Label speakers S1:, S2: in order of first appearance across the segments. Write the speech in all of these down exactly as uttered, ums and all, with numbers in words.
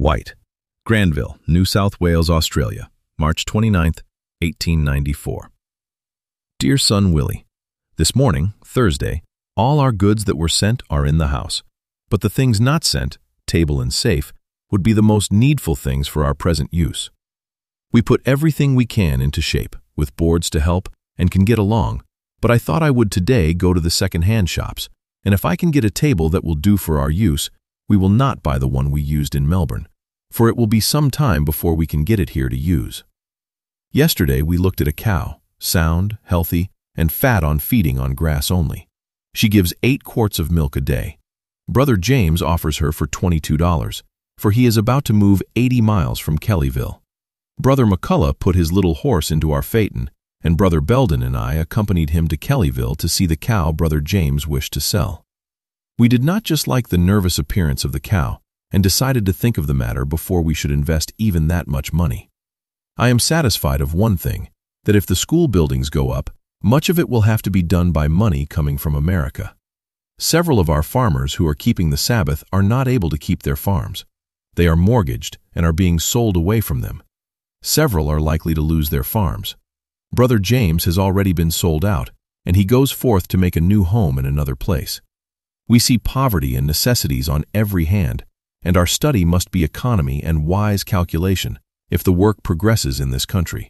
S1: White, Granville, New South Wales, Australia, March twenty-ninth, eighteen ninety-four. Dear son Willie, this morning, Thursday, all our goods that were sent are in the house, but the things not sent, table and safe, would be the most needful things for our present use. We put everything we can into shape, with boards to help, and can get along, but I thought I would today go to the second-hand shops, and if I can get a table that will do for our use, we will not buy the one we used in Melbourne, for it will be some time before we can get it here to use. Yesterday we looked at a cow, sound, healthy, and fat on feeding on grass only. She gives eight quarts of milk a day. Brother James offers her for twenty-two dollars, for he is about to move eighty miles from Kellyville. Brother McCullough put his little horse into our phaeton, and Brother Belden and I accompanied him to Kellyville to see the cow Brother James wished to sell. We did not just like the nervous appearance of the cow, and decided to think of the matter before we should invest even that much money. I am satisfied of one thing, that if the school buildings go up, much of it will have to be done by money coming from America. Several of our farmers who are keeping the Sabbath are not able to keep their farms. They are mortgaged and are being sold away from them. Several are likely to lose their farms. Brother James has already been sold out, and he goes forth to make a new home in another place. We see poverty and necessities on every hand, and our study must be economy and wise calculation if the work progresses in this country.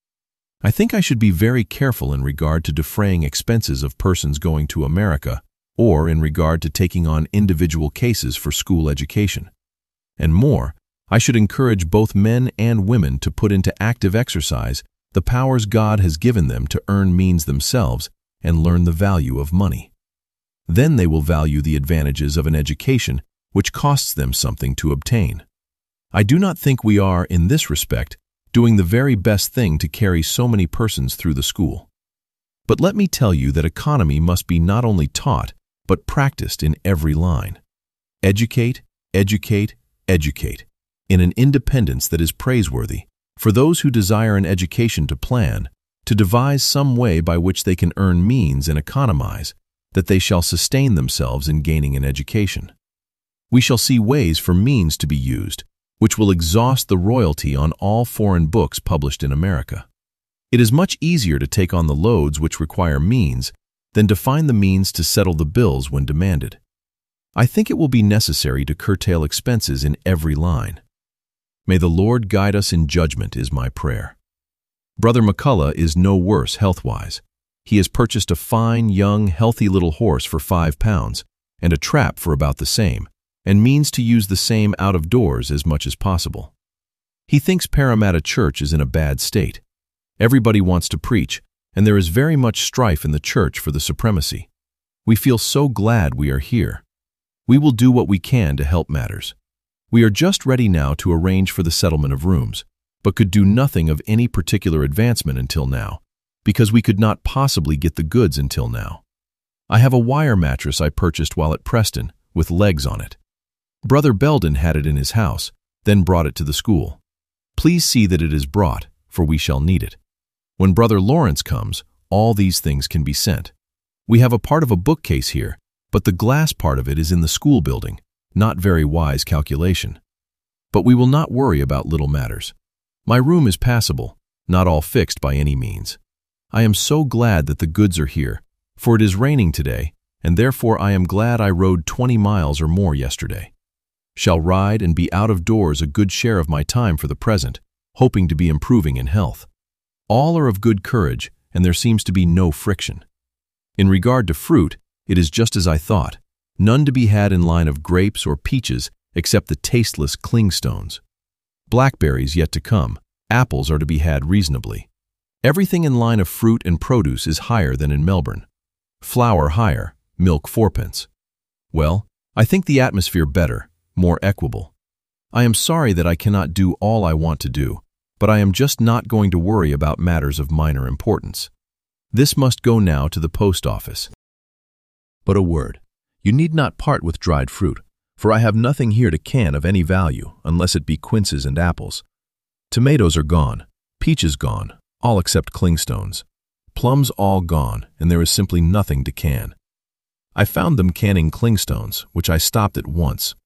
S1: I think I should be very careful in regard to defraying expenses of persons going to America or in regard to taking on individual cases for school education. And more, I should encourage both men and women to put into active exercise the powers God has given them to earn means themselves and learn the value of money. Then they will value the advantages of an education which costs them something to obtain. I do not think we are, in this respect, doing the very best thing to carry so many persons through the school. But let me tell you that economy must be not only taught, but practiced in every line. Educate, educate, educate, in an independence that is praiseworthy, for those who desire an education to plan, to devise some way by which they can earn means and economize, that they shall sustain themselves in gaining an education. We shall see ways for means to be used, which will exhaust the royalty on all foreign books published in America. It is much easier to take on the loads which require means than to find the means to settle the bills when demanded. I think it will be necessary to curtail expenses in every line. May the Lord guide us in judgment is my prayer. Brother McCullough is no worse health-wise. He has purchased a fine, young, healthy little horse for five pounds and a trap for about the same, and means to use the same out of doors as much as possible. He thinks Parramatta Church is in a bad state. Everybody wants to preach, and there is very much strife in the church for the supremacy. We feel so glad we are here. We will do what we can to help matters. We are just ready now to arrange for the settlement of rooms, but could do nothing of any particular advancement until now, because we could not possibly get the goods until now. I have a wire mattress I purchased while at Preston, with legs on it. Brother Belden had it in his house, then brought it to the school. Please see that it is brought, for we shall need it. When Brother Lawrence comes, all these things can be sent. We have a part of a bookcase here, but the glass part of it is in the school building, not very wise calculation. But we will not worry about little matters. My room is passable, not all fixed by any means. I am so glad that the goods are here, for it is raining today, and therefore I am glad I rode twenty miles or more yesterday. Shall ride and be out of doors a good share of my time for the present, hoping to be improving in health. All are of good courage, and there seems to be no friction. In regard to fruit, it is just as I thought, none to be had in line of grapes or peaches except the tasteless clingstones. Blackberries yet to come, apples are to be had reasonably. Everything in line of fruit and produce is higher than in Melbourne. Flour higher, milk fourpence. Well, I think the atmosphere better, more equable. I am sorry that I cannot do all I want to do, but I am just not going to worry about matters of minor importance. This must go now to the post office. But a word, you need not part with dried fruit, for I have nothing here to can of any value, unless it be quinces and apples. Tomatoes are gone, peaches gone, all except clingstones. Plums all gone, and there is simply nothing to can. I found them canning clingstones, which I stopped at once,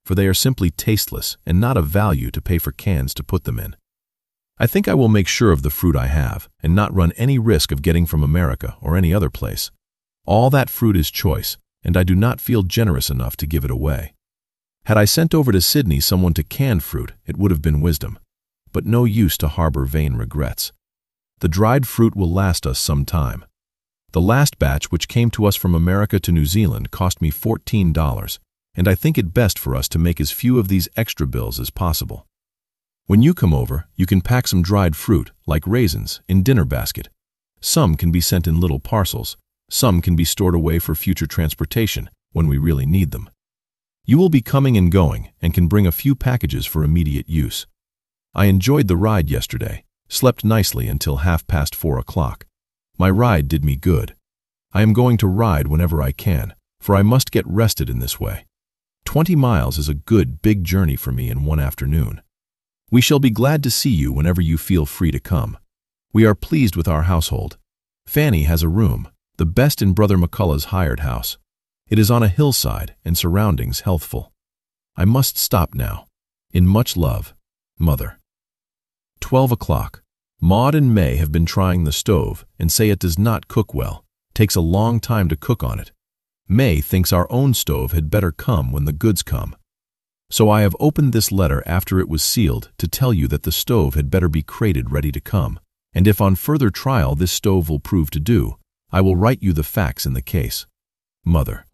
S1: for they are simply tasteless and not of value to pay for cans to put them in. I think I will make sure of the fruit I have and not run any risk of getting from America or any other place. All that fruit is choice, and I do not feel generous enough to give it away. Had I sent over to Sydney someone to can fruit, it would have been wisdom, but no use to harbor vain regrets. The dried fruit will last us some time. The last batch, which came to us from America to New Zealand, cost me fourteen dollars, and I think it best for us to make as few of these extra bills as possible. When you come over, you can pack some dried fruit, like raisins, in dinner basket. Some can be sent in little parcels. Some can be stored away for future transportation when we really need them. You will be coming and going and can bring a few packages for immediate use. I enjoyed the ride yesterday, slept nicely until half past four o'clock. My ride did me good. I am going to ride whenever I can, for I must get rested in this way. Twenty miles is a good, big journey for me in one afternoon. We shall be glad to see you whenever you feel free to come. We are pleased with our household. Fanny has a room, the best in Brother McCullough's hired house. It is on a hillside and surroundings healthful. I must stop now. In much love, Mother. Twelve o'clock. Maud and May have been trying the stove and say it does not cook well, takes a long time to cook on it. May thinks our own stove had better come when the goods come. So I have opened this letter after it was sealed to tell you that the stove had better be crated ready to come, and if on further trial this stove will prove to do, I will write you the facts in the case. Mother.